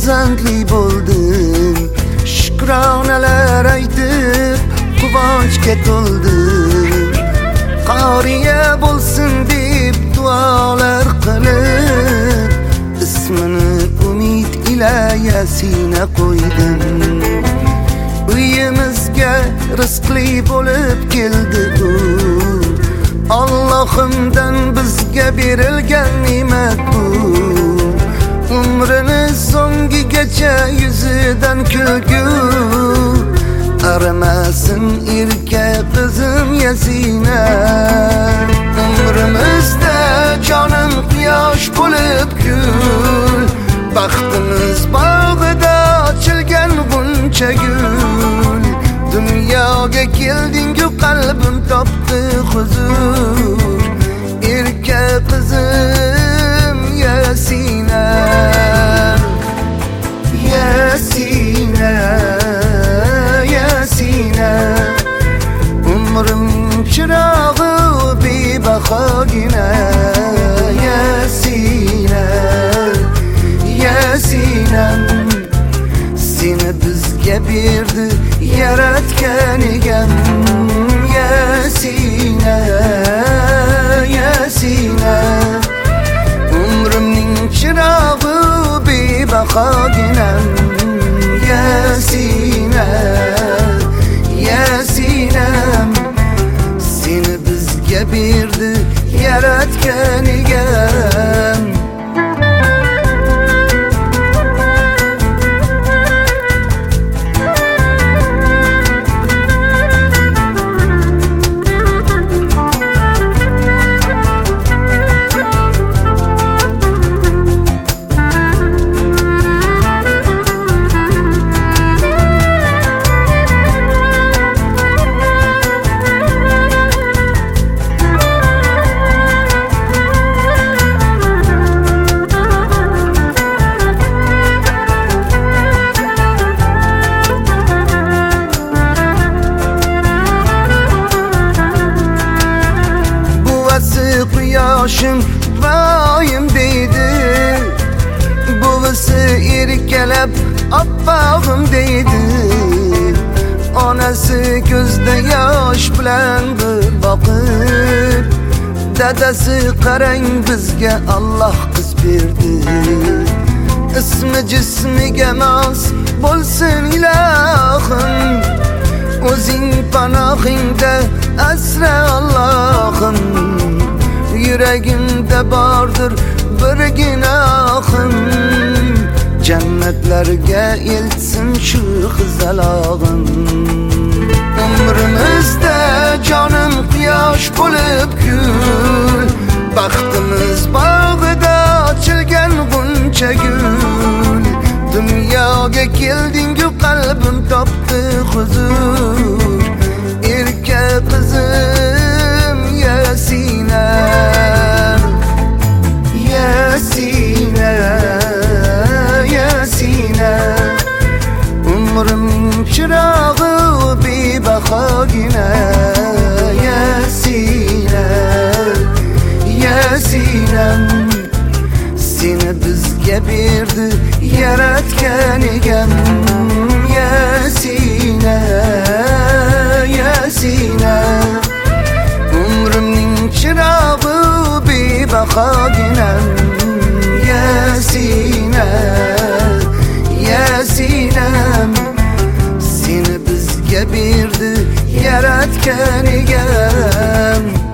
farzandli bo'ldim. Shukronalar aytib quvonchga to'ldim. Qoriya bo'lsin deb duolar qilib, ismini umid ila Yasina qo'ydim. Uyimizga rizqli bo'lib keldi u, Allohimdan bizga berilgan ne'mat bu. Umrini so'ngigacha yuzidan kulgu arimasin erka qizim Yasina. Umrimizda jonim quyosh bo'lib kul, baxtimiz bog'ida ochilgan buncha gul. Dunyoga keldingu qalbim topdi huzur, erka qizim Yasina. Yasina, Yasina, umrimning chirog'i bebahogina. Yasina, Yasinam, seni bizga berdi yaratgan egam. Yasina, Yasina, umrimning chirog'i bebahoginam. Yasina, Yasinam, seni bizga berdi yaratgan egam. Quyoshim voyim deydi, buvisi erkalab oppog'im deydi. Onasi ko'zda yosh bilan bir boqib, dadasi qarang bizga Alloh qiz berdi. Ismi jismiga mos bo'lsin ilohim, o'zing panohingda asra Allohim. Yuragimda bordir bir gunohim, jannatlarga eltsin shu qizalog'im. Umrimizda jonim quyosh bo'lib kul, baxtimiz bog'ida ochilgan buncha gul. Dunyoga keldingu qalbim topdi huzur, erka qizim Yasina. Yasina, Yasina, umrimning chirog'i bebahogina. Yasina, Yasinam, seni bizga berdi yaratgan egam. Yasina, Yasina, umrimning chirog'i bebahoginam. Yasina, Yasinam, seni bizga berdi yaratgan egam.